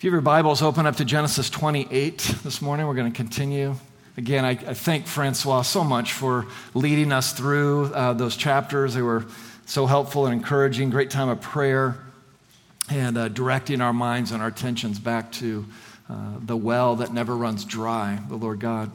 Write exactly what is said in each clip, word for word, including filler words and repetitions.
If you have your Bibles, open up to Genesis twenty-eight this morning. We're going to continue. Again, I, I thank Francois so much for leading us through uh, those chapters. They were so helpful and encouraging. Great time of prayer and uh, directing our minds and our attentions back to uh, the well that never runs dry, the Lord God.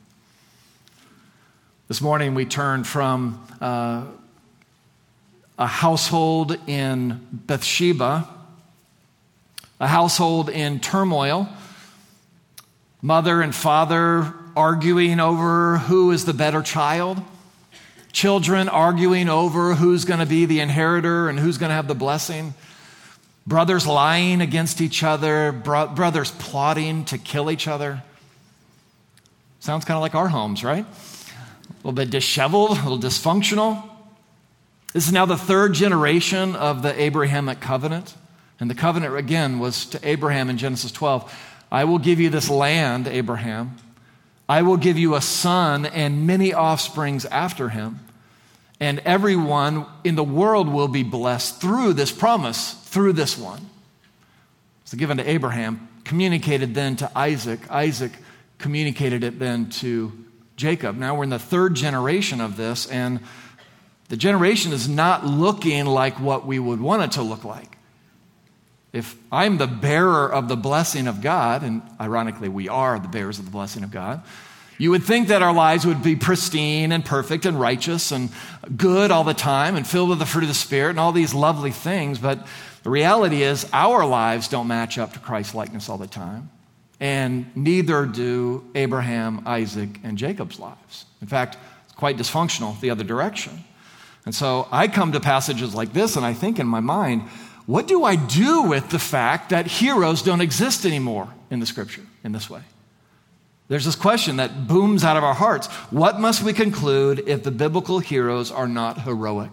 This morning we turned from uh, a household in Bathsheba, a household in turmoil, mother and father arguing over who is the better child, children arguing over who's going to be the inheritor and who's going to have the blessing, brothers lying against each other, bro- brothers plotting to kill each other. Sounds kind of like our homes, right? A little bit disheveled, a little dysfunctional. This is now the third generation of the Abrahamic covenant. And the covenant, again, was to Abraham in Genesis twelve. I will give you this land, Abraham. I will give you a son and many offsprings after him. And everyone in the world will be blessed through this promise, through this one. It's given to Abraham, communicated then to Isaac. Isaac communicated it then to Jacob. Now we're in the third generation of this, and the generation is not looking like what we would want it to look like. If I'm the bearer of the blessing of God, and ironically we are the bearers of the blessing of God, you would think that our lives would be pristine and perfect and righteous and good all the time and filled with the fruit of the Spirit and all these lovely things. But the reality is our lives don't match up to Christ's likeness all the time. And neither do Abraham, Isaac, and Jacob's lives. In fact, it's quite dysfunctional the other direction. And so I come to passages like this and I think in my mind, what do I do with the fact that heroes don't exist anymore in the Scripture in this way? There's this question that booms out of our hearts. What must we conclude if the biblical heroes are not heroic?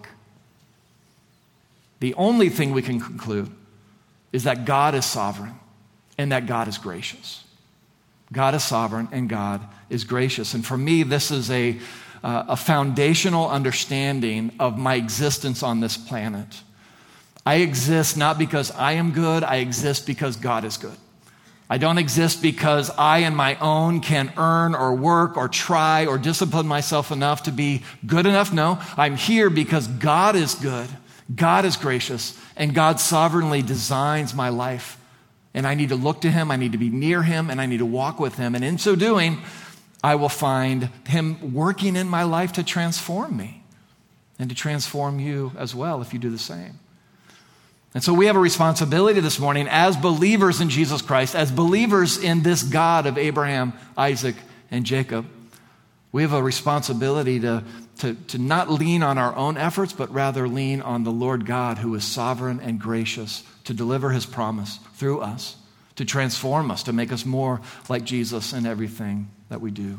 The only thing we can conclude is that God is sovereign and that God is gracious. God is sovereign and God is gracious. And for me, this is a, uh, a foundational understanding of my existence on this planet. I exist not because I am good, I exist because God is good. I don't exist because I on my own can earn or work or try or discipline myself enough to be good enough. No, I'm here because God is good, God is gracious, and God sovereignly designs my life. And I need to look to Him, I need to be near Him, and I need to walk with Him. And in so doing, I will find Him working in my life to transform me and to transform you as well if you do the same. And so we have a responsibility this morning as believers in Jesus Christ, as believers in this God of Abraham, Isaac, and Jacob. We have a responsibility to, to, to not lean on our own efforts, but rather lean on the Lord God who is sovereign and gracious to deliver His promise through us, to transform us, to make us more like Jesus in everything that we do.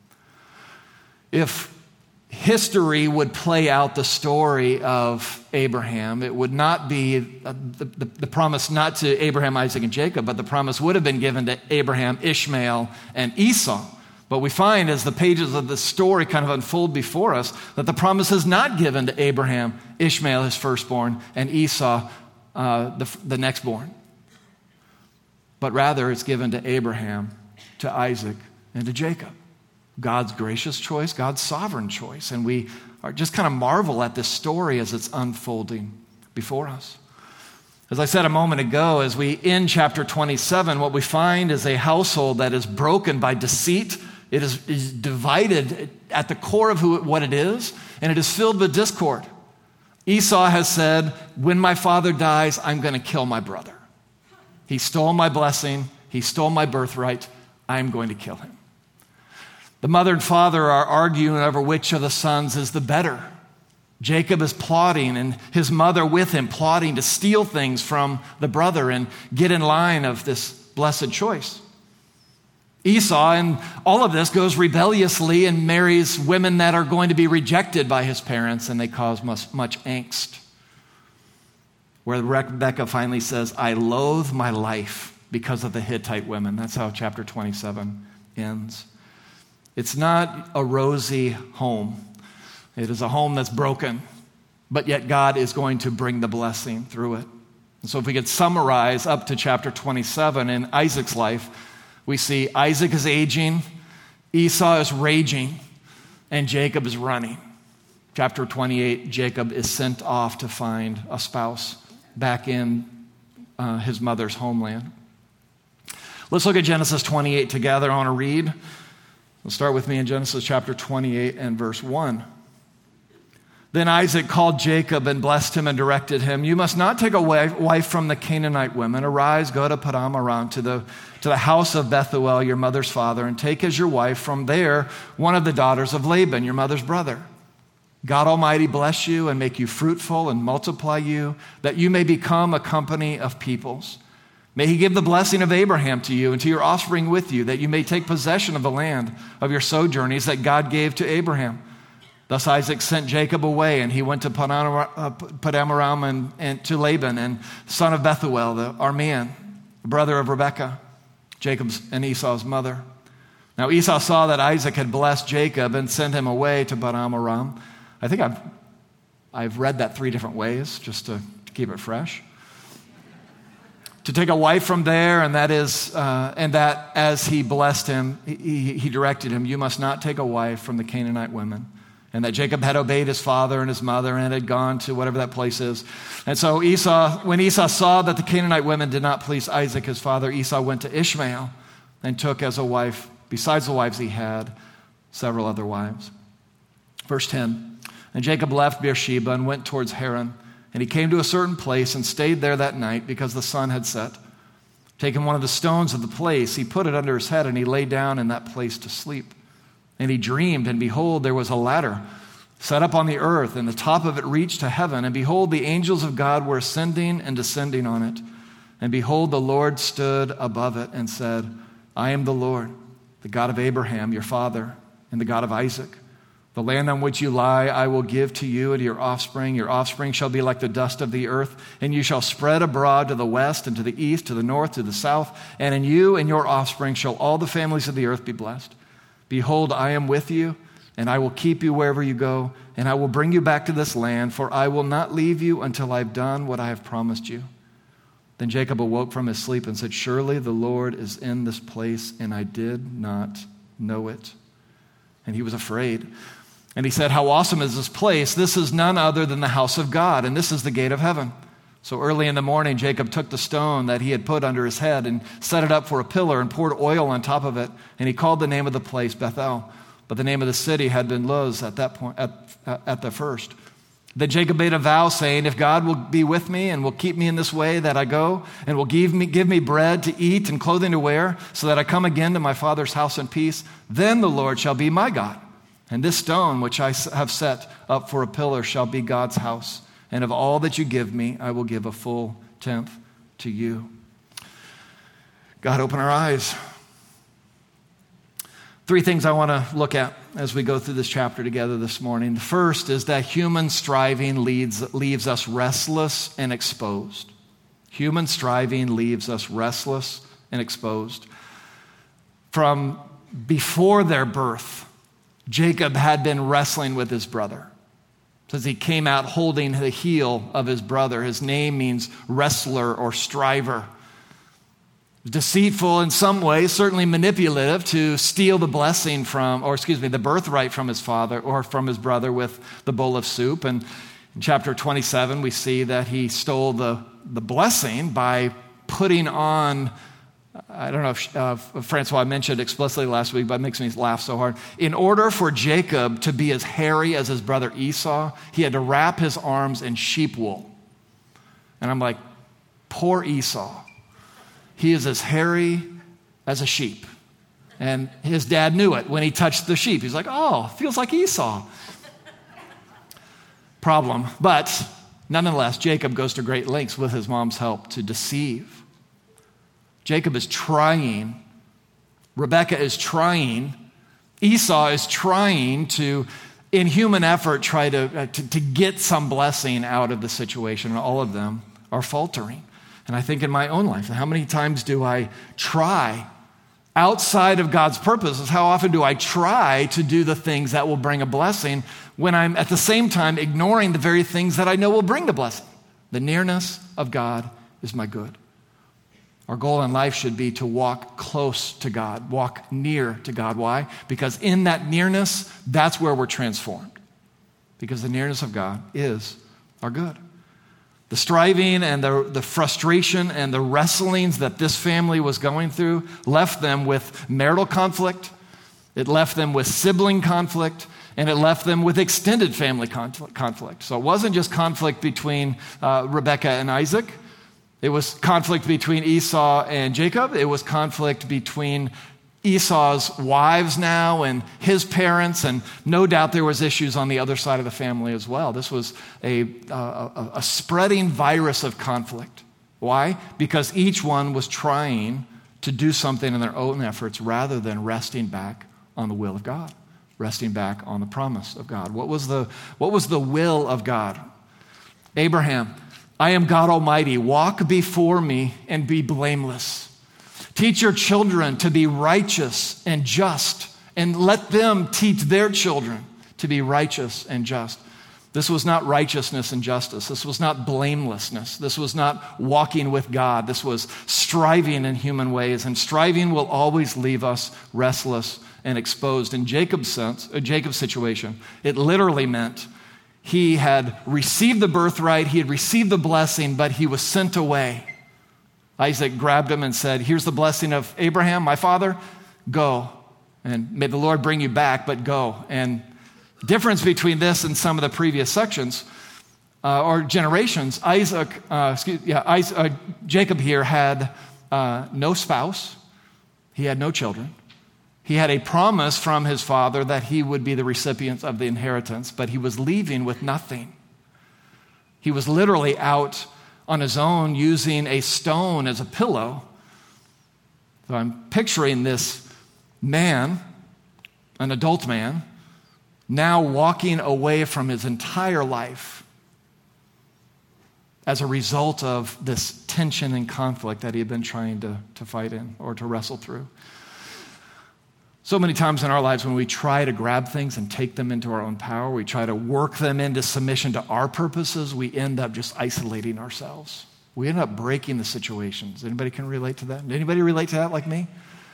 If history would play out the story of Abraham, it would not be uh, the, the, the promise not to Abraham, Isaac, and Jacob, but the promise would have been given to Abraham, Ishmael, and Esau. But we find as the pages of the story kind of unfold before us that the promise is not given to Abraham, Ishmael, his firstborn, and Esau, uh, the, the nextborn. But rather it's given to Abraham, to Isaac, and to Jacob. God's gracious choice, God's sovereign choice. And we are just kind of marvel at this story as it's unfolding before us. As I said a moment ago, as we end chapter twenty-seven, what we find is a household that is broken by deceit. It is, is divided at the core of who, what it is, and it is filled with discord. Esau has said, when my father dies, I'm going to kill my brother. He stole my blessing. He stole my birthright. I'm going to kill him. The mother and father are arguing over which of the sons is the better. Jacob is plotting, and his mother with him, plotting to steal things from the brother and get in line of this blessed choice. Esau, in all of this, goes rebelliously and marries women that are going to be rejected by his parents, and they cause much, much angst. Where Rebekah finally says, I loathe my life because of the Hittite women. That's how chapter twenty-seven ends. It's not a rosy home. It is a home that's broken, but yet God is going to bring the blessing through it. And so if we could summarize up to chapter twenty-seven in Isaac's life, we see Isaac is aging, Esau is raging, and Jacob is running. Chapter twenty-eight, Jacob is sent off to find a spouse back in uh, his mother's homeland. Let's look at Genesis twenty-eight together. I want to read. We'll start with me in Genesis chapter twenty-eight and verse one. Then Isaac called Jacob and blessed him and directed him, "You must not take a wife from the Canaanite women. Arise, go to Paddan Aram, to the, to the house of Bethuel, your mother's father, and take as your wife from there one of the daughters of Laban, your mother's brother. God Almighty bless you and make you fruitful and multiply you, that you may become a company of peoples. May he give the blessing of Abraham to you and to your offspring with you, that you may take possession of the land of your sojournings that God gave to Abraham." Thus Isaac sent Jacob away, and he went to Paddan Aram and, and to Laban, and son of Bethuel, the Aramean, brother of Rebekah, Jacob's and Esau's mother. Now Esau saw that Isaac had blessed Jacob and sent him away to Paddan Aram. I think I've, I've read that three different ways, just to, to keep it fresh. To take a wife from there, and that is, uh, and that as he blessed him, he, he directed him, "You must not take a wife from the Canaanite women." And that Jacob had obeyed his father and his mother and had gone to whatever that place is. And so Esau, when Esau saw that the Canaanite women did not please Isaac, his father, Esau went to Ishmael and took as a wife, besides the wives he had, several other wives. Verse ten, and Jacob left Beersheba and went towards Haran. And he came to a certain place and stayed there that night because the sun had set. Taking one of the stones of the place, he put it under his head and he lay down in that place to sleep. And he dreamed, and behold, there was a ladder set up on the earth, and the top of it reached to heaven. And behold, the angels of God were ascending and descending on it. And behold, the Lord stood above it and said, "I am the Lord, the God of Abraham, your father, and the God of Isaac. The land on which you lie I will give to you and to your offspring. Your offspring shall be like the dust of the earth, and you shall spread abroad to the west and to the east, to the north, to the south. And in you and your offspring shall all the families of the earth be blessed. Behold, I am with you, and I will keep you wherever you go, and I will bring you back to this land, for I will not leave you until I've done what I have promised you." Then Jacob awoke from his sleep and said, "Surely the Lord is in this place, and I did not know it." And he was afraid. And he said, "How awesome is this place? This is none other than the house of God, and this is the gate of heaven." So early in the morning, Jacob took the stone that he had put under his head and set it up for a pillar and poured oil on top of it. And he called the name of the place Bethel. But the name of the city had been Luz at that point, at, at the first. Then Jacob made a vow, saying, "If God will be with me and will keep me in this way that I go, and will give me, give me bread to eat and clothing to wear, so that I come again to my father's house in peace, then the Lord shall be my God. And this stone which I have set up for a pillar shall be God's house. And of all that you give me, I will give a full tenth to you." God, open our eyes. Three things I want to look at as we go through this chapter together this morning. The first is that human striving leads, leaves us restless and exposed. Human striving leaves us restless and exposed. From before their birth, Jacob had been wrestling with his brother. It says he came out holding the heel of his brother. His name means wrestler or striver. Deceitful in some ways, certainly manipulative, to steal the blessing from, or excuse me, the birthright from his father or from his brother with the bowl of soup. And in chapter twenty-seven, we see that he stole the, the blessing by putting on, I don't know if uh, Francois mentioned explicitly last week, but it makes me laugh so hard. In order for Jacob to be as hairy as his brother Esau, he had to wrap his arms in sheep wool. And I'm like, poor Esau. He is as hairy as a sheep. And his dad knew it when he touched the sheep. He's like, "Oh, feels like Esau." Problem. But nonetheless, Jacob goes to great lengths with his mom's help to deceive. Jacob is trying. Rebekah is trying. Esau is trying to, in human effort, try to, uh, to, to get some blessing out of the situation. And all of them are faltering. And I think in my own life, how many times do I try outside of God's purposes? How often do I try to do the things that will bring a blessing when I'm at the same time ignoring the very things that I know will bring the blessing? The nearness of God is my good. Our goal in life should be to walk close to God, walk near to God. Why? Because in that nearness, that's where we're transformed. Because the nearness of God is our good. The striving and the, the frustration and the wrestlings that this family was going through left them with marital conflict, it left them with sibling conflict, and it left them with extended family conflict. So it wasn't just conflict between uh, Rebekah and Isaac. It was conflict between Esau and Jacob. It was conflict between Esau's wives now and his parents, and no doubt there was issues on the other side of the family as well. This was a, a, a spreading virus of conflict. Why? Because each one was trying to do something in their own efforts rather than resting back on the will of God, resting back on the promise of God. What was the, what was the will of God? Abraham, I am God Almighty. Walk before me and be blameless. Teach your children to be righteous and just, and let them teach their children to be righteous and just. This was not righteousness and justice. This was not blamelessness. This was not walking with God. This was striving in human ways, and striving will always leave us restless and exposed. In Jacob's sense, uh, Jacob's situation, it literally meant he had received the birthright, he had received the blessing, but he was sent away. Isaac grabbed him and said, here's the blessing of Abraham, my father, go. And may the Lord bring you back, but go. And the difference between this and some of the previous sections uh, or generations, Isaac, uh, excuse, yeah, Isaac, uh, Jacob here had uh, no spouse. He had no children. He had a promise from his father that he would be the recipient of the inheritance, but he was leaving with nothing. He was literally out on his own using a stone as a pillow. So I'm picturing this man, an adult man, now walking away from his entire life as a result of this tension and conflict that he had been trying to, to fight in or to wrestle through. So many times in our lives when we try to grab things and take them into our own power, we try to work them into submission to our purposes, we end up just isolating ourselves. We end up breaking the situations. Anybody can relate to that? Anybody relate to that like me?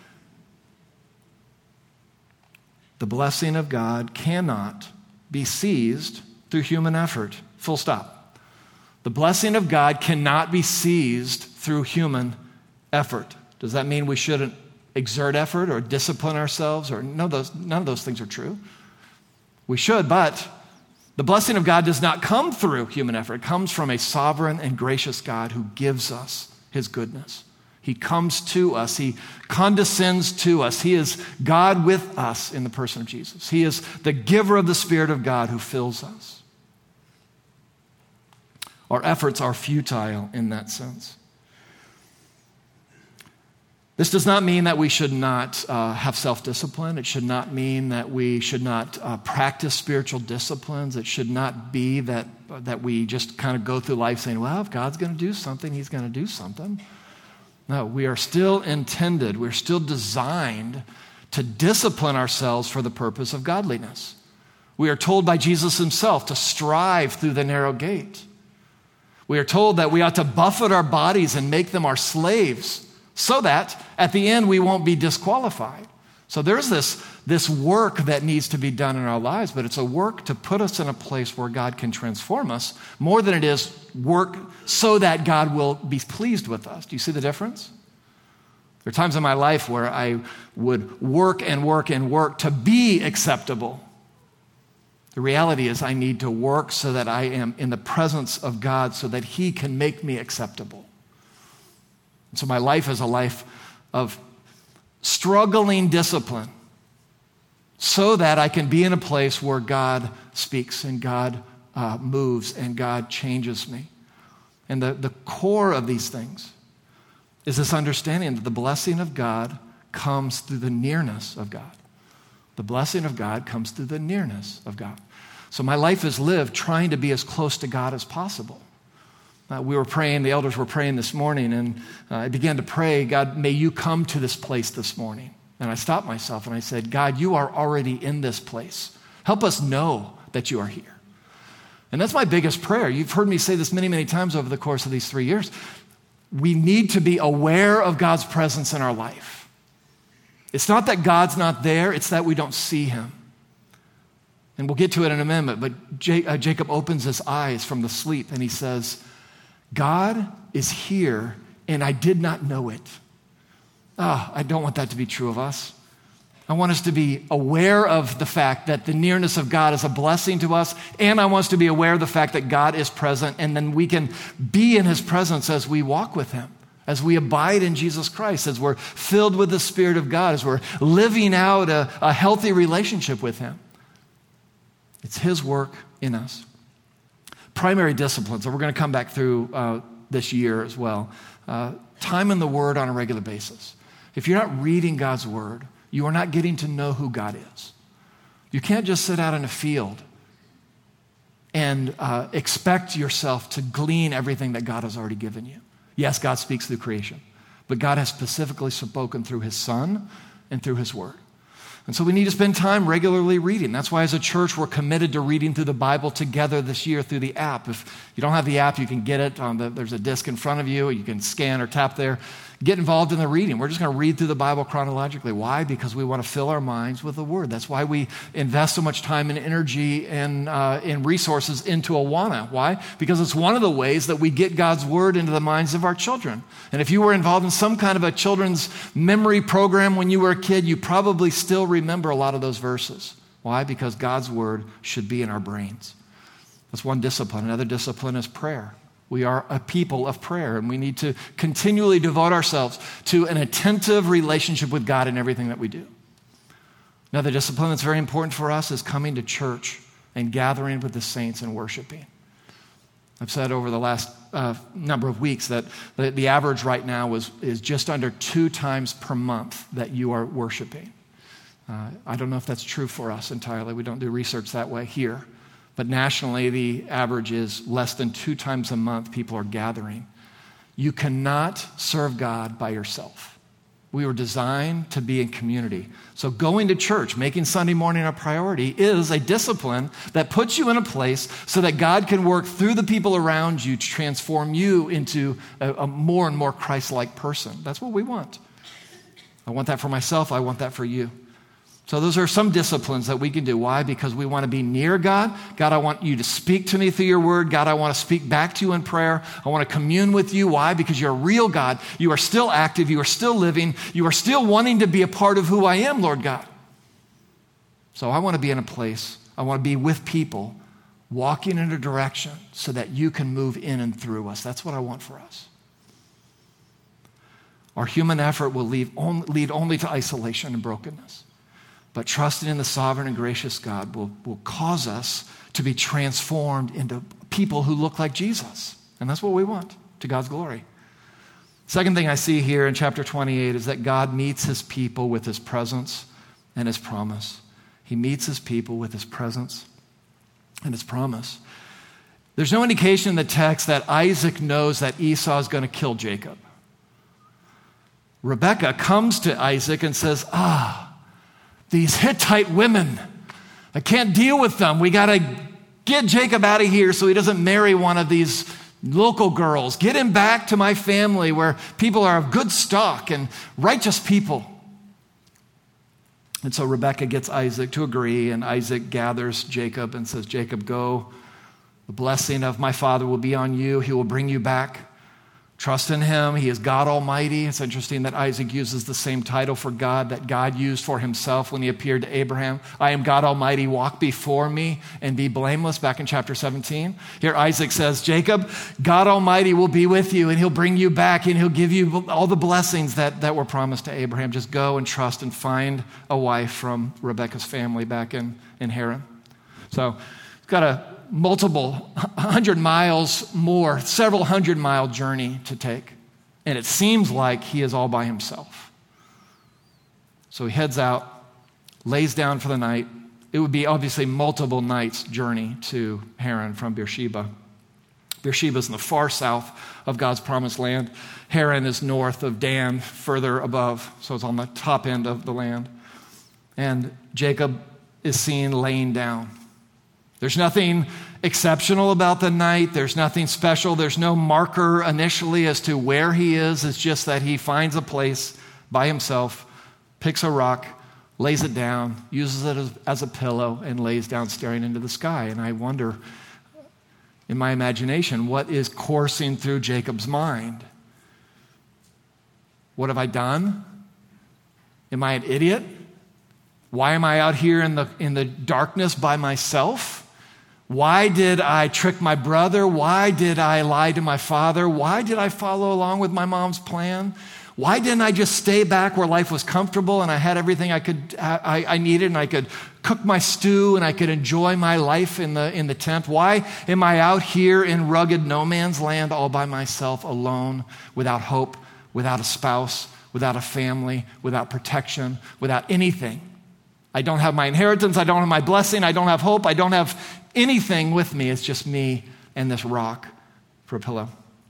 The blessing of God cannot be seized through human effort. Full stop. The blessing of God cannot be seized through human effort. Does that mean we shouldn't exert effort or discipline ourselves? Or no, those, none of those things are true. We should, but the blessing of God does not come through human effort. It comes from a sovereign and gracious God who gives us his goodness. He comes to us. He condescends to us. He is God with us in the person of Jesus. He is the giver of the Spirit of God who fills us. Our efforts are futile in that sense. This does not mean that we should not uh, have self-discipline. It should not mean that we should not uh, practice spiritual disciplines. It should not be that, that we just kind of go through life saying, well, if God's going to do something, he's going to do something. No, we are still intended, we're still designed to discipline ourselves for the purpose of godliness. We are told by Jesus himself to strive through the narrow gate. We are told that we ought to buffet our bodies and make them our slaves, so that at the end we won't be disqualified. So there's this, this work that needs to be done in our lives, but it's a work to put us in a place where God can transform us more than it is work so that God will be pleased with us. Do you see the difference? There are times in my life where I would work and work and work to be acceptable. The reality is I need to work so that I am in the presence of God so that he can make me acceptable. So my life is a life of struggling discipline so that I can be in a place where God speaks and God uh, moves and God changes me. And the, the core of these things is this understanding that the blessing of God comes through the nearness of God. The blessing of God comes through the nearness of God. So my life is lived trying to be as close to God as possible. Uh, we were praying, the elders were praying this morning, and uh, I began to pray, God, may you come to this place this morning. And I stopped myself and I said, God, you are already in this place. Help us know that you are here. And that's my biggest prayer. You've heard me say this many, many times over the course of these three years. we need to be aware of God's presence in our life. It's not that God's not there, it's that we don't see him. And we'll get to it in a minute, but J- uh, Jacob opens his eyes from the sleep and he says, God is here and I did not know it. Ah, I don't want that to be true of us. I want us to be aware of the fact that the nearness of God is a blessing to us, and I want us to be aware of the fact that God is present, and then we can be in his presence as we walk with him, as we abide in Jesus Christ, as we're filled with the Spirit of God, as we're living out a, a healthy relationship with him. It's his work in us. Primary disciplines, and we're going to come back through uh, this year as well. Uh, time in the Word on a regular basis. If you're not reading God's Word, you are not getting to know who God is. You can't just sit out in a field and uh, expect yourself to glean everything that God has already given you. Yes, God speaks through creation, but God has specifically spoken through his Son and through his Word. And so we need to spend time regularly reading. That's why as a church, we're committed to reading through the Bible together this year through the app. If you don't have the app, you can get it on the, there's a disc in front of you. You can scan or tap there. Get involved in the reading. We're just going to read through the Bible chronologically. Why? Because we want to fill our minds with the Word. That's why we invest so much time and energy and, uh, and resources into Awana. Why? Because it's one of the ways that we get God's Word into the minds of our children. And if you were involved in some kind of a children's memory program when you were a kid, you probably still remember a lot of those verses. Why? Because God's Word should be in our brains. That's one discipline. Another discipline is prayer. We are a people of prayer, and we need to continually devote ourselves to an attentive relationship with God in everything that we do. Another discipline that's very important for us is coming to church and gathering with the saints and worshiping. I've said over the last uh, number of weeks that the, the average right now is, is just under two times per month that you are worshiping. Uh, I don't know if that's true for us entirely. We don't do research that way here. But nationally, the average is less than two times a month people are gathering. You cannot serve God by yourself. We were designed to be in community. So going to church, making Sunday morning a priority, is a discipline that puts you in a place so that God can work through the people around you to transform you into a, a more and more Christ-like person. That's what we want. I want that for myself. I want that for you. So those are some disciplines that we can do. Why? Because we want to be near God. God, I want you to speak to me through your word. God, I want to speak back to you in prayer. I want to commune with you. Why? Because you're a real God. You are still active. You are still living. You are still wanting to be a part of who I am, Lord God. So I want to be in a place. I want to be with people walking in a direction so that you can move in and through us. That's what I want for us. Our human effort will lead only to isolation and brokenness. But trusting in the sovereign and gracious God will, will cause us to be transformed into people who look like Jesus. And that's what we want, to God's glory. Second thing I see here in chapter twenty-eight is that God meets his people with his presence and his promise. He meets his people with his presence and his promise. There's no indication in the text that Isaac knows that Esau is going to kill Jacob. Rebekah comes to Isaac and says, ah, these Hittite women, I can't deal with them. We got to get Jacob out of here so he doesn't marry one of these local girls. Get him back to my family where people are of good stock and righteous people. And so Rebekah gets Isaac to agree, and Isaac gathers Jacob and says, Jacob, go. The blessing of my father will be on you. He will bring you back. Trust in him. He is God Almighty. It's interesting that Isaac uses the same title for God that God used for himself when he appeared to Abraham. I am God Almighty. Walk before me and be blameless, back in chapter seventeen. Here Isaac says, Jacob, God Almighty will be with you, and he'll bring you back, and he'll give you all the blessings that, that were promised to Abraham. Just go and trust and find a wife from Rebekah's family back in, in Haran. So it's got a multiple hundred miles more, several hundred mile journey to take. And it seems like he is all by himself. So he heads out, lays down for the night. It would be obviously multiple nights journey to Haran from Beersheba. Beersheba is in the far south of God's promised land. Haran is north of Dan, further above. So it's on the top end of the land. And Jacob is seen laying down. There's nothing exceptional about the night. There's nothing special. There's no marker initially as to where he is. It's just that he finds a place by himself, picks a rock, lays it down, uses it as, as a pillow, and lays down staring into the sky. And I wonder, in my imagination, what is coursing through Jacob's mind? What have I done? Am I an idiot? Why am I out here in the, in the darkness by myself? Why did I trick my brother? Why did I lie to my father? Why did I follow along with my mom's plan? Why didn't I just stay back where life was comfortable and I had everything I could I, I needed and I could cook my stew and I could enjoy my life in the in the tent? Why am I out here in rugged no man's land all by myself, alone, without hope, without a spouse, without a family, without protection, without anything? I don't have my inheritance, I don't have my blessing, I don't have hope, I don't have anything with me. It's just me and this rock for a pillow.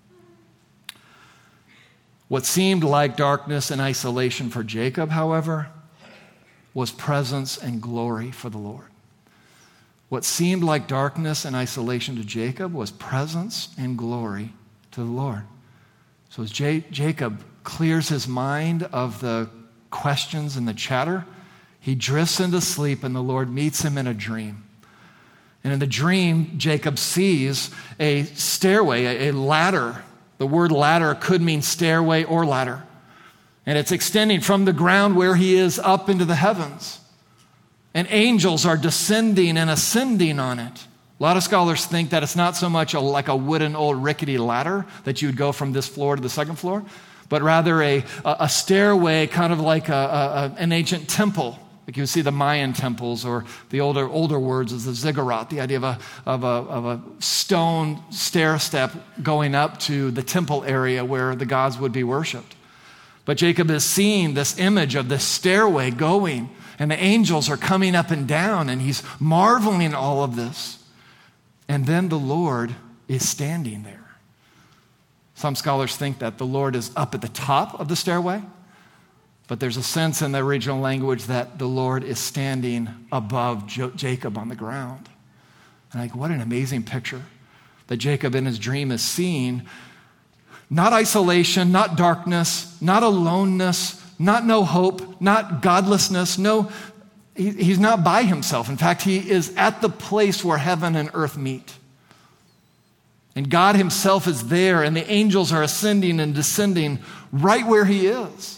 What seemed like darkness and isolation for Jacob, however, was presence and glory for the Lord. What seemed like darkness and isolation to Jacob was presence and glory to the Lord. So as J- Jacob clears his mind of the questions and the chatter, he drifts into sleep and the Lord meets him in a dream. And in the dream, Jacob sees a stairway, a, a ladder. The word ladder could mean stairway or ladder. And it's extending from the ground where he is up into the heavens. And angels are descending and ascending on it. A lot of scholars think that it's not so much a, like a wooden old rickety ladder that you would go from this floor to the second floor, but rather a, a, a stairway, kind of like a, a, an ancient temple. Like you see the Mayan temples, or the older older words is the ziggurat, the idea of a, of a, of a stone stair step going up to the temple area where the gods would be worshipped. But Jacob is seeing this image of this stairway going, and the angels are coming up and down, and he's marveling at all of this. And then the Lord is standing there. Some scholars think that the Lord is up at the top of the stairway, but there's a sense in the original language that the Lord is standing above Jo- Jacob on the ground. And like, what an amazing picture that Jacob in his dream is seeing. Not isolation, not darkness, not aloneness, not no hope, not godlessness. No, he, he's not by himself. In fact, he is at the place where heaven and earth meet. And God himself is there, and the angels are ascending and descending right where he is.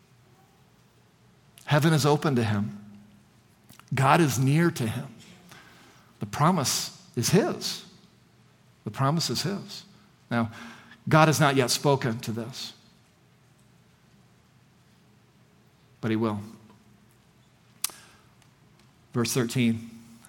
Heaven is open to him. God is near to him. The promise is his. The promise is his. Now, God has not yet spoken to this, but he will. Verse thirteen.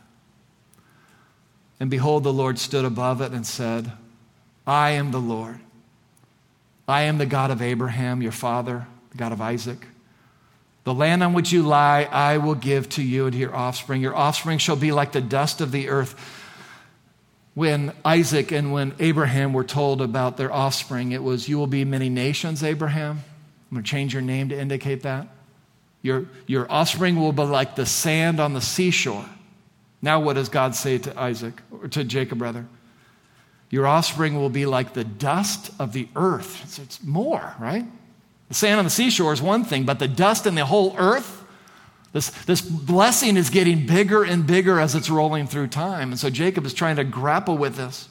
And behold, the Lord stood above it and said, I am the Lord. I am the God of Abraham, your father, the God of Isaac. The land on which you lie, I will give to you and to your offspring. Your offspring shall be like the dust of the earth. When Isaac and when Abraham were told about their offspring, it was, you will be many nations, Abraham. I'm going to change your name to indicate that. Your, your offspring will be like the sand on the seashore. Now what does God say to Isaac, or to Jacob rather? Your offspring will be like the dust of the earth. It's, it's more, right? The sand on the seashore is one thing, but the dust in the whole earth, this, this blessing is getting bigger and bigger as it's rolling through time. And so Jacob is trying to grapple with this.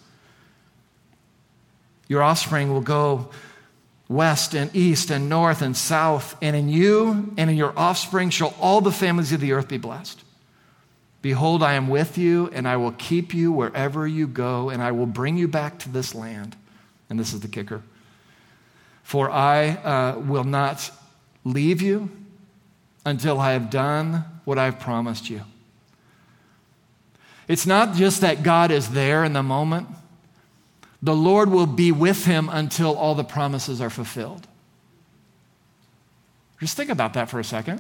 Your offspring will go west and east and north and south, and in you and in your offspring shall all the families of the earth be blessed. Behold, I am with you, and I will keep you wherever you go, and I will bring you back to this land. And this is the kicker. For I uh, will not leave you until I have done what I've promised you. It's not just that God is there in the moment. The Lord will be with him until all the promises are fulfilled. Just think about that for a second.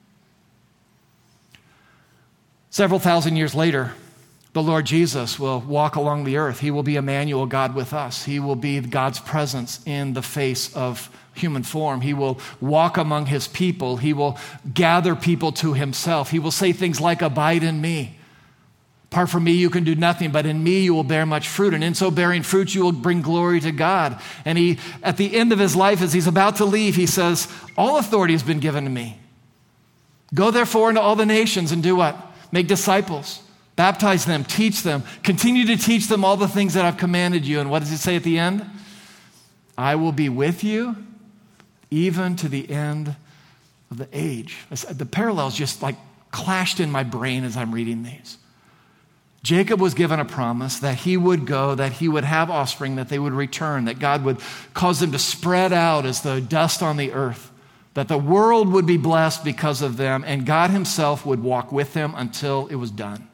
Several thousand years later, the Lord Jesus will walk along the earth. He will be Emmanuel, God with us. He will be God's presence in the face of human form. He will walk among his people. He will gather people to himself. He will say things like, abide in me. Apart from me, you can do nothing, but in me you will bear much fruit. And in so bearing fruit, you will bring glory to God. And he, at the end of his life, as he's about to leave, he says, all authority has been given to me. Go therefore into all the nations and do what? Make disciples, baptize them, teach them, continue to teach them all the things that I've commanded you. And what does he say at the end? I will be with you even to the end of the age. The parallels just like clashed in my brain as I'm reading these. Jacob was given a promise that he would go, that he would have offspring, that they would return, that God would cause them to spread out as the dust on the earth, that the world would be blessed because of them, and God himself would walk with them until it was done.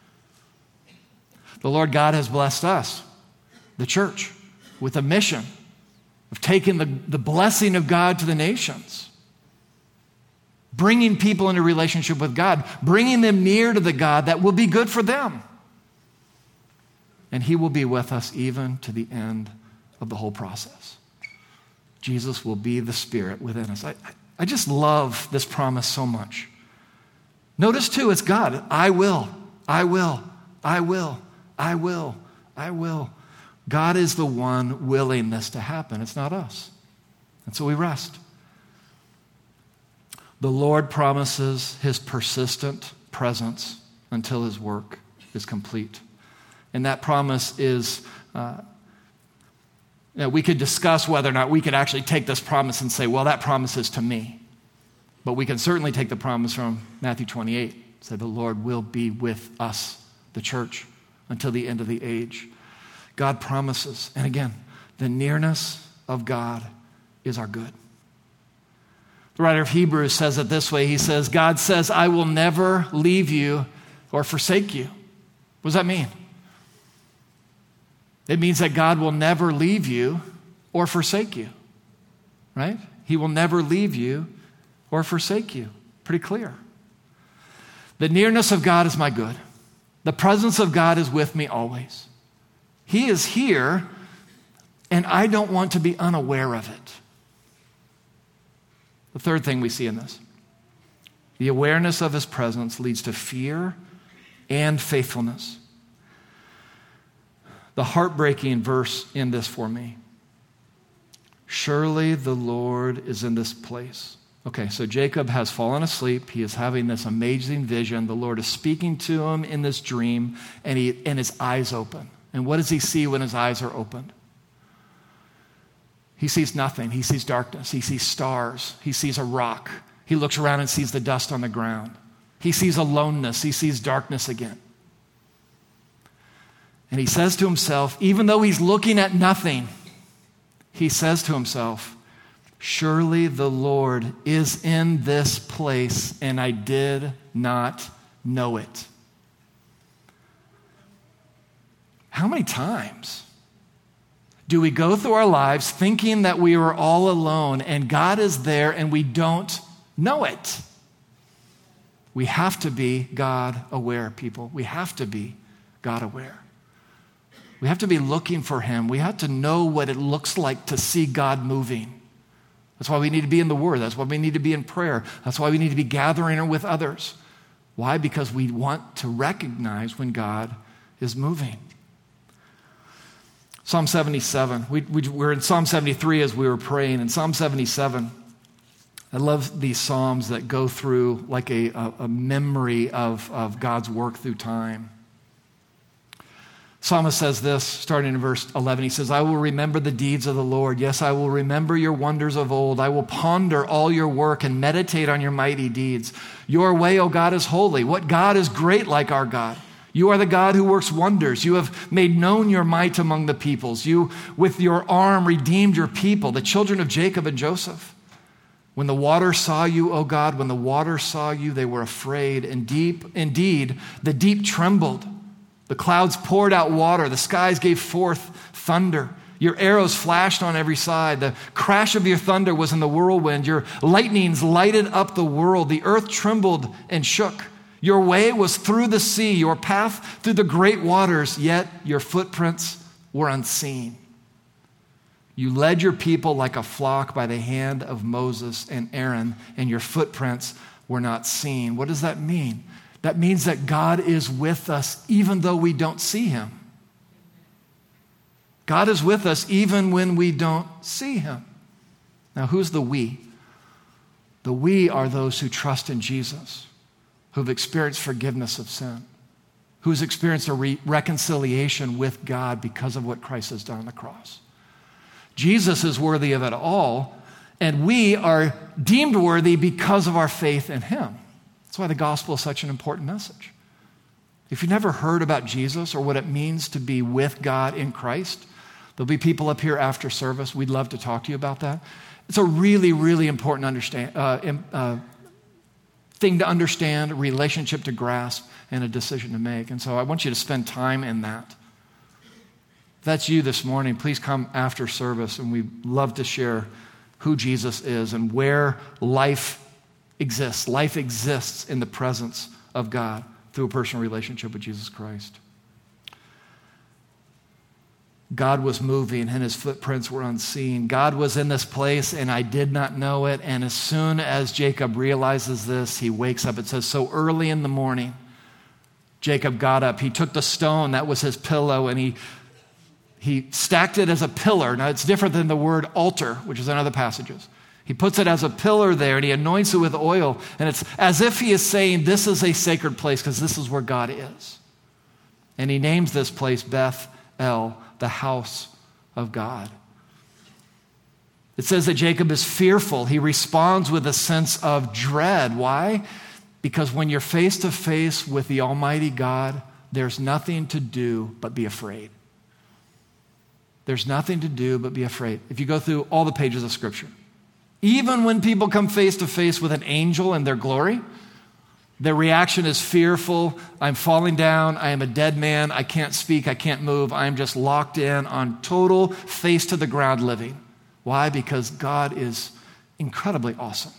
The Lord God has blessed us, the church, with a mission of taking the, the blessing of God to the nations, bringing people into relationship with God, bringing them near to the God that will be good for them. And he will be with us even to the end of the whole process. Jesus will be the Spirit within us. I, I just love this promise so much. Notice too, it's God. I will, I will, I will, I will, I will. God is the one willing this to happen. It's not us. And so we rest. The Lord promises his persistent presence until his work is complete. And that promise is, uh, you know, we could discuss whether or not we could actually take this promise and say, well, that promise is to me. But we can certainly take the promise from Matthew twenty-eight. Say, the Lord will be with us, the church, until the end of the age. God promises. And again, the nearness of God is our good. The writer of Hebrews says it this way. He says, God says, I will never leave you or forsake you. What does that mean? It means that God will never leave you or forsake you, right? He will never leave you or forsake you. Pretty clear. The nearness of God is my good. The presence of God is with me always. He is here, and I don't want to be unaware of it. The third thing we see in this, the awareness of his presence leads to fear and faithfulness. The heartbreaking verse in this for me. Surely the Lord is in this place. Okay, so Jacob has fallen asleep. He is having this amazing vision. The Lord is speaking to him in this dream, and, he, and his eyes open. And what does he see when his eyes are opened? He sees nothing. He sees darkness. He sees stars. He sees a rock. He looks around and sees the dust on the ground. He sees aloneness. He sees darkness again. And he says to himself, even though he's looking at nothing, he says to himself, surely the Lord is in this place, and I did not know it. How many times do we go through our lives thinking that we are all alone and God is there and we don't know it? We have to be God aware, people. We have to be God aware. We have to be looking for him. We have to know what it looks like to see God moving. That's why we need to be in the Word. That's why we need to be in prayer. That's why we need to be gathering with others. Why? Because we want to recognize when God is moving. Psalm seventy-seven. We, we were in Psalm seventy-three as we were praying. In Psalm seventy-seven, I love these Psalms that go through like a, a, a memory of, of God's work through time. Psalmist says this, starting in verse eleven. He says, I will remember the deeds of the Lord. Yes, I will remember your wonders of old. I will ponder all your work and meditate on your mighty deeds. Your way, O God, is holy. What God is great like our God? You are the God who works wonders. You have made known your might among the peoples. You, with your arm, redeemed your people, the children of Jacob and Joseph. When the waters saw you, O God, when the waters saw you, they were afraid. And deep, indeed, the deep trembled. The clouds poured out water. The skies gave forth thunder. Your arrows flashed on every side. The crash of your thunder was in the whirlwind. Your lightnings lighted up the world. The earth trembled and shook. Your way was through the sea, your path through the great waters, yet your footprints were unseen. You led your people like a flock by the hand of Moses and Aaron, and your footprints were not seen. What does that mean? That means that God is with us even though we don't see him. God is with us even when we don't see him. Now, who's the we? The we are those who trust in Jesus, who've experienced forgiveness of sin, who's experienced a re- reconciliation with God because of what Christ has done on the cross. Jesus is worthy of it all, and we are deemed worthy because of our faith in him. That's why the gospel is such an important message. If you've never heard about Jesus or what it means to be with God in Christ, there'll be people up here after service. We'd love to talk to you about that. It's a really, really important understand, uh, uh, thing to understand, a relationship to grasp, and a decision to make. And so I want you to spend time in that. If that's you this morning, please come after service, and we'd love to share who Jesus is and where life exists. Life exists in the presence of God through a personal relationship with Jesus Christ. God was moving and his footprints were unseen. God was in this place and I did not know it. And as soon as Jacob realizes this, he wakes up. It says, so early in the morning, Jacob got up. He took the stone that was his pillow and he, he stacked it as a pillar. Now it's different than the word altar, which is in other passages. He puts it as a pillar there and he anoints it with oil. And it's as if he is saying, this is a sacred place because this is where God is. And he names this place Beth El, the house of God. It says that Jacob is fearful. He responds with a sense of dread. Why? Because when you're face to face with the Almighty God, there's nothing to do but be afraid. There's nothing to do but be afraid. If you go through all the pages of Scripture, even when people come face to face with an angel in their glory, their reaction is fearful. I'm falling down. I am a dead man. I can't speak. I can't move. I'm just locked in on total face to the ground living. Why? Because God is incredibly awesome.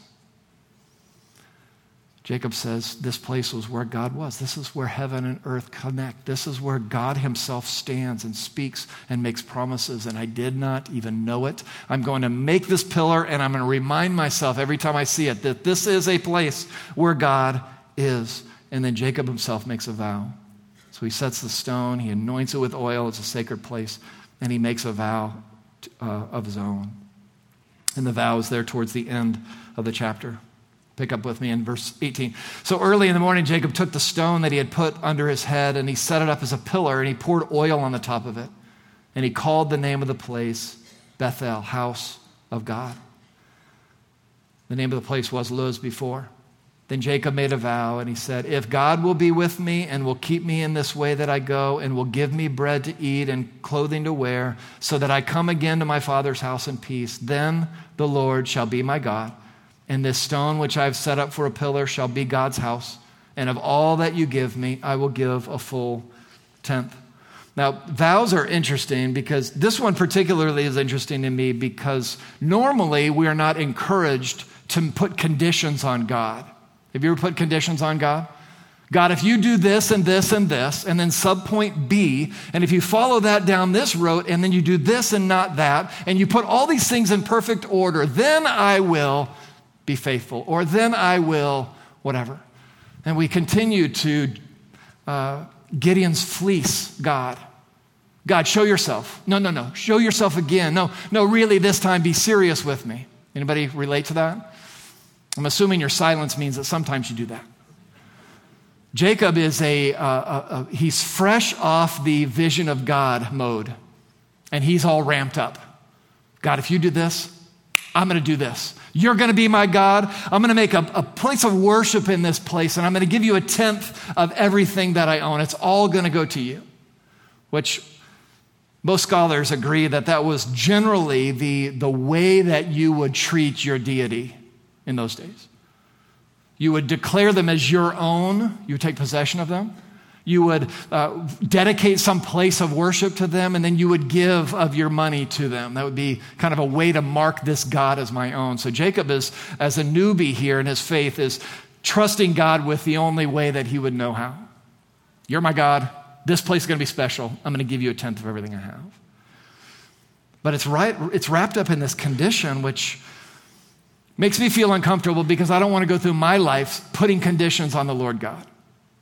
Jacob says this place was where God was. This is where heaven and earth connect. This is where God himself stands and speaks and makes promises, and I did not even know it. I'm going to make this pillar, and I'm going to remind myself every time I see it that this is a place where God is. And then Jacob himself makes a vow. So he sets the stone, he anoints it with oil, it's a sacred place, and he makes a vow uh, of his own. And the vow is there towards the end of the chapter. Pick up with me in verse eighteen. So early in the morning, Jacob took the stone that he had put under his head and he set it up as a pillar and he poured oil on the top of it. And he called the name of the place Bethel, house of God. The name of the place was Luz before. Then Jacob made a vow and he said, if God will be with me and will keep me in this way that I go and will give me bread to eat and clothing to wear so that I come again to my father's house in peace, then the Lord shall be my God. And this stone which I have set up for a pillar shall be God's house. And of all that you give me, I will give a full tenth. Now, vows are interesting because this one particularly is interesting to me because normally we are not encouraged to put conditions on God. Have you ever put conditions on God? God, if you do this and this and this, and then subpoint B, and if you follow that down this road, and then you do this and not that, and you put all these things in perfect order, then I will be faithful, or then I will whatever. And we continue to uh, Gideon's fleece God. God, show yourself. No, no, no. Show yourself again. No, no, really this time be serious with me. Anybody relate to that? I'm assuming your silence means that sometimes you do that. Jacob is a, uh, a, a, he's fresh off the vision of God mode, and he's all ramped up. God, if you do this, I'm going to do this. You're going to be my God. I'm going to make a, a place of worship in this place, and I'm going to give you a tenth of everything that I own. It's all going to go to you, which most scholars agree that that was generally the, the way that you would treat your deity in those days. You would declare them as your own. You would take possession of them. You would uh, dedicate some place of worship to them, and then you would give of your money to them. That would be kind of a way to mark this God as my own. So Jacob is, as a newbie here in his faith, is trusting God with the only way that he would know how. You're my God. This place is going to be special. I'm going to give you a tenth of everything I have. But it's right, it's wrapped up in this condition, which makes me feel uncomfortable because I don't want to go through my life putting conditions on the Lord God.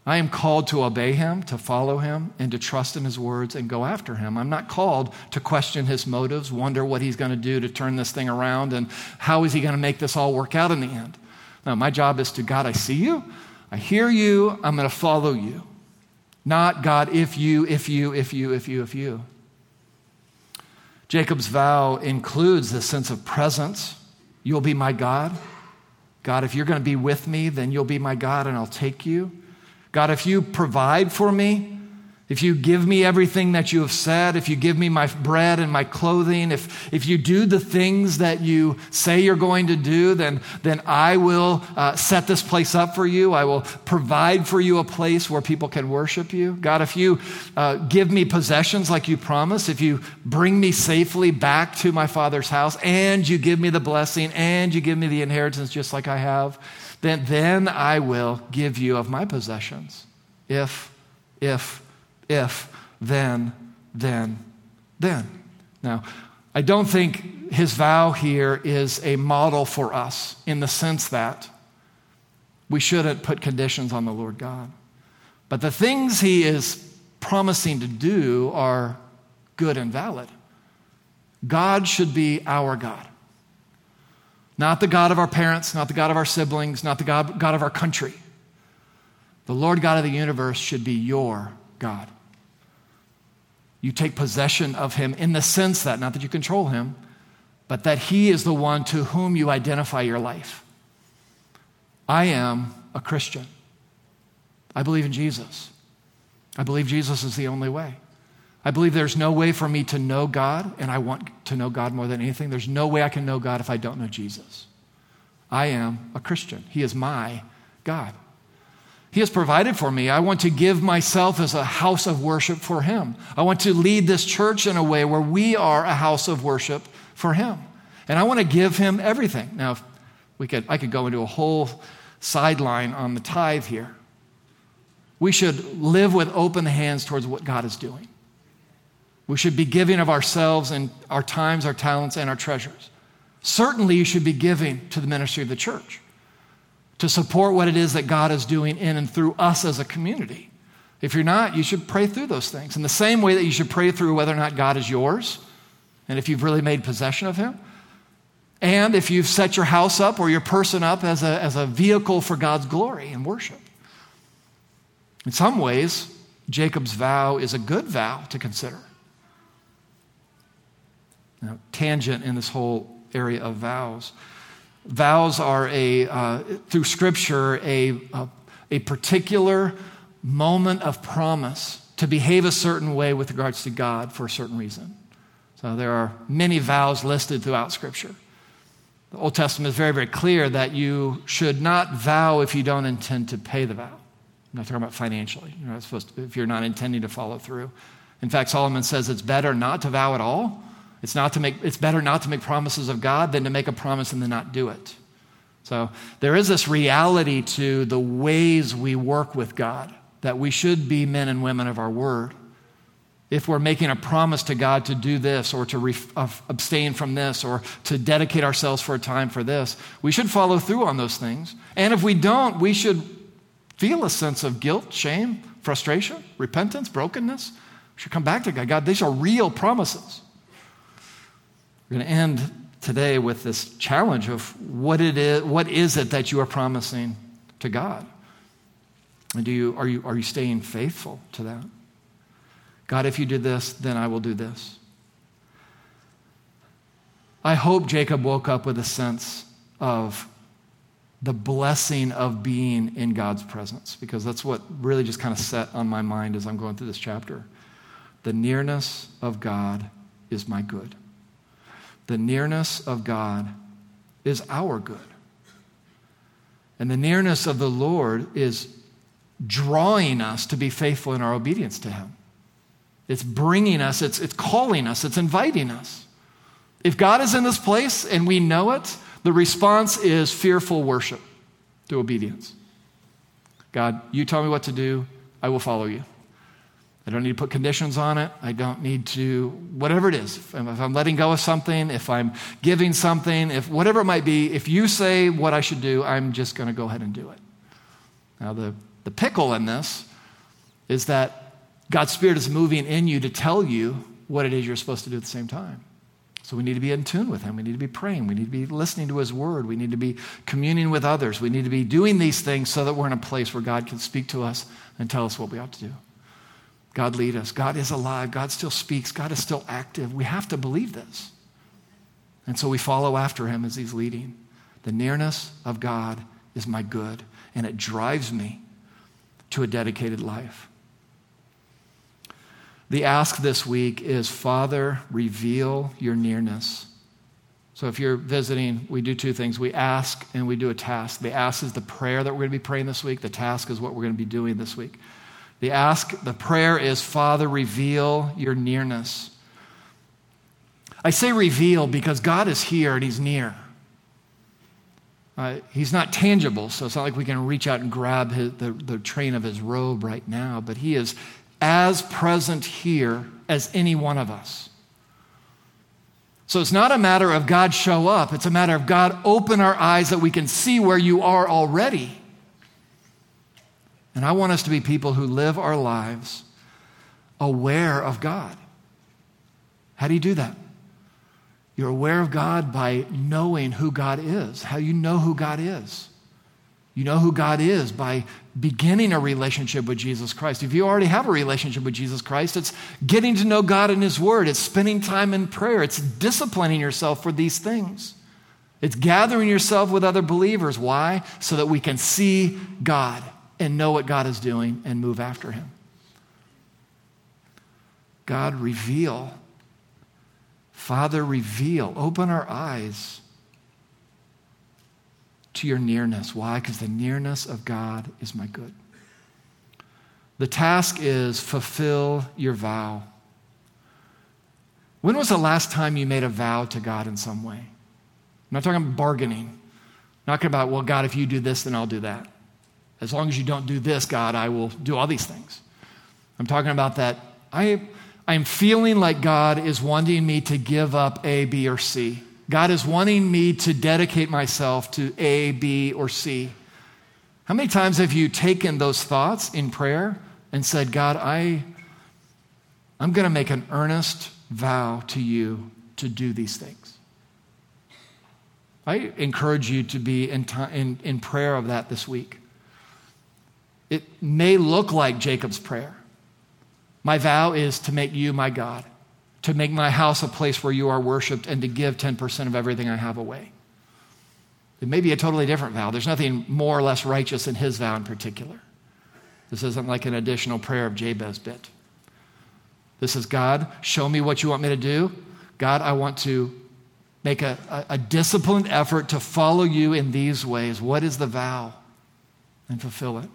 I am called to obey him, to follow him, and to trust in his words and go after him. I'm not called to question his motives, wonder what he's going to do to turn this thing around, and how is he going to make this all work out in the end. No, my job is to, God, I see you, I hear you, I'm going to follow you. Not, God, if you, if you, if you, if you, if you. Jacob's vow includes this sense of presence. You'll be my God. God, if you're going to be with me, then you'll be my God and I'll take you. God, if you provide for me, if you give me everything that you have said, if you give me my bread and my clothing, if, if you do the things that you say you're going to do, then, then I will uh, set this place up for you. I will provide for you a place where people can worship you. God, if you uh, give me possessions like you promised, if you bring me safely back to my Father's house, and you give me the blessing, and you give me the inheritance just like I have, then, then I will give you of my possessions. If, if, If, then, then, then. Now, I don't think his vow here is a model for us in the sense that we shouldn't put conditions on the Lord God. But the things he is promising to do are good and valid. God should be our God. Not the God of our parents, not the God of our siblings, not the God, God of our country. The Lord God of the universe should be your God. You take possession of him in the sense that, not that you control him, but that he is the one to whom you identify your life. I am a Christian. I believe in Jesus. I believe Jesus is the only way. I believe there's no way for me to know God, and I want to know God more than anything. There's no way I can know God if I don't know Jesus. I am a Christian. He is my God. He has provided for me. I want to give myself as a house of worship for him. I want to lead this church in a way where we are a house of worship for him. And I want to give him everything. Now, if we could, I could go into a whole sideline on the tithe here. We should live with open hands towards what God is doing. We should be giving of ourselves and our times, our talents, and our treasures. Certainly, you should be giving to the ministry of the church, to support what it is that God is doing in and through us as a community. If you're not, you should pray through those things. In the same way that you should pray through whether or not God is yours, and if you've really made possession of him, and if you've set your house up or your person up as a, as a vehicle for God's glory and worship. In some ways, Jacob's vow is a good vow to consider. Now, tangent in this whole area of vows. Vows are a, uh, through Scripture, a, a, a particular moment of promise to behave a certain way with regards to God for a certain reason. So there are many vows listed throughout Scripture. The Old Testament is very, very clear that you should not vow if you don't intend to pay the vow. I'm not talking about financially. You're not supposed to, if you're not intending to follow through. In fact, Solomon says it's better not to vow at all. It's not to make. It's better not to make promises of God than to make a promise and then not do it. So there is this reality to the ways we work with God, that we should be men and women of our word. If we're making a promise to God to do this or to re- uh, abstain from this or to dedicate ourselves for a time for this, we should follow through on those things. And if we don't, we should feel a sense of guilt, shame, frustration, repentance, brokenness. We should come back to God. God, these are real promises. We're going to end today with this challenge of what it is, what is it that you are promising to God? And do you, are you, are you staying faithful to that? God, if you do this, then I will do this. I hope Jacob woke up with a sense of the blessing of being in God's presence, because that's what really just kind of set on my mind as I'm going through this chapter. The nearness of God is my good. The nearness of God is our good. And the nearness of the Lord is drawing us to be faithful in our obedience to him. It's bringing us, it's, it's calling us, it's inviting us. If God is in this place and we know it, the response is fearful worship through obedience. God, you tell me what to do, I will follow you. I don't need to put conditions on it. I don't need to, whatever it is. If I'm, if I'm letting go of something, if I'm giving something, if whatever it might be, if you say what I should do, I'm just going to go ahead and do it. Now, the The pickle in this is that God's Spirit is moving in you to tell you what it is you're supposed to do at the same time. So we need to be in tune with him. We need to be praying. We need to be listening to his word. We need to be communing with others. We need to be doing these things so that we're in a place where God can speak to us and tell us what we ought to do. God lead us. God is alive. God still speaks. God is still active. We have to believe this. And so we follow after him as he's leading. The nearness of God is my good, and it drives me to a dedicated life. The ask this week is, Father, reveal your nearness. So if you're visiting, we do two things. We ask and we do a task. The ask is the prayer that we're going to be praying this week. The task is what we're going to be doing this week. The ask, the prayer is, Father, reveal your nearness. I say reveal because God is here and he's near. Uh, he's not tangible, so it's not like we can reach out and grab his, the, the train of his robe right now, but he is as present here as any one of us. So it's not a matter of God show up. It's a matter of God open our eyes that we can see where you are already. And I want us to be people who live our lives aware of God. How do you do that? You're aware of God by knowing who God is. How do you know who God is? You know who God is by beginning a relationship with Jesus Christ. If you already have a relationship with Jesus Christ, it's getting to know God and his word. It's spending time in prayer. It's disciplining yourself for these things. It's gathering yourself with other believers. Why? So that we can see God and know what God is doing and move after him. God, reveal. Father, reveal. Open our eyes to your nearness. Why? Because the nearness of God is my good. The task is fulfill your vow. When was the last time you made a vow to God in some way? I'm not talking about bargaining. I'm not talking about, well, God, if you do this, then I'll do that. As long as you don't do this, God, I will do all these things. I'm talking about that I, I'm feeling like God is wanting me to give up A, B, or C. God is wanting me to dedicate myself to A, B, or C. How many times have you taken those thoughts in prayer and said, God, I, I'm going to make an earnest vow to you to do these things? I encourage you to be in, time, in, in prayer of that this week. It may look like Jacob's prayer. My vow is to make you my God, to make my house a place where you are worshiped, and to give ten percent of everything I have away. It may be a totally different vow. There's nothing more or less righteous in his vow in particular. This isn't like an additional prayer of Jabez bit. This is, God, show me what you want me to do. God, I want to make a, a, a disciplined effort to follow you in these ways. What is the vow? And fulfill it.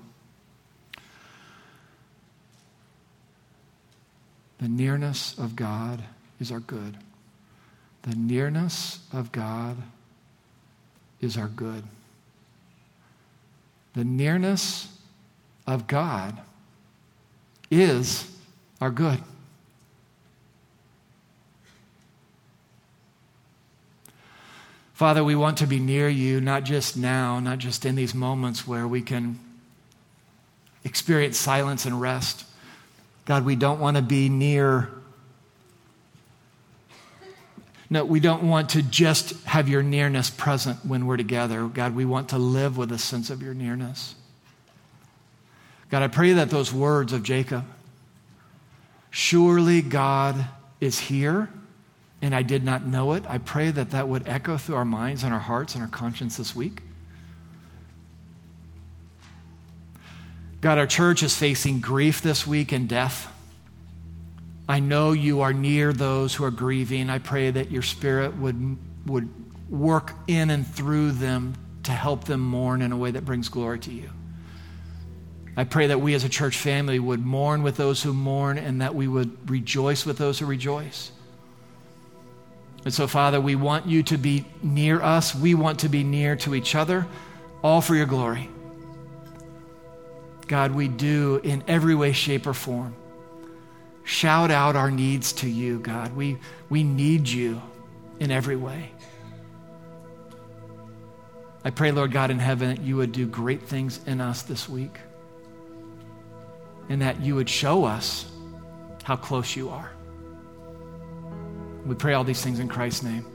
The nearness of God is our good. The nearness of God is our good. The nearness of God is our good. Father, we want to be near you, not just now, not just in these moments where we can experience silence and rest. God, we don't want to be near. No, we don't want to just have your nearness present when we're together. God, we want to live with a sense of your nearness. God, I pray that those words of Jacob, surely God is here, and I did not know it. I pray that that would echo through our minds and our hearts and our conscience this week. God, our church is facing grief this week and death. I know you are near those who are grieving. I pray that your Spirit would, would work in and through them to help them mourn in a way that brings glory to you. I pray that we as a church family would mourn with those who mourn, and that we would rejoice with those who rejoice. And so, Father, we want you to be near us. We want to be near to each other, all for your glory. God, we do in every way, shape, or form shout out our needs to you, God. We, we need you in every way. I pray, Lord God in heaven, that you would do great things in us this week. and that you would show us how close you are. We pray all these things in Christ's name.